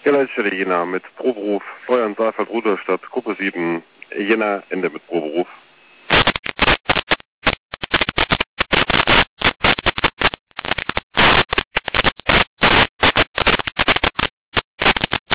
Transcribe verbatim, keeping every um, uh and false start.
Ja, Leitstelle Jena mit Proberuf, Steuern, Saalfeld, Rudolstadt, Gruppe sieben, Jena, Ende mit Proberuf.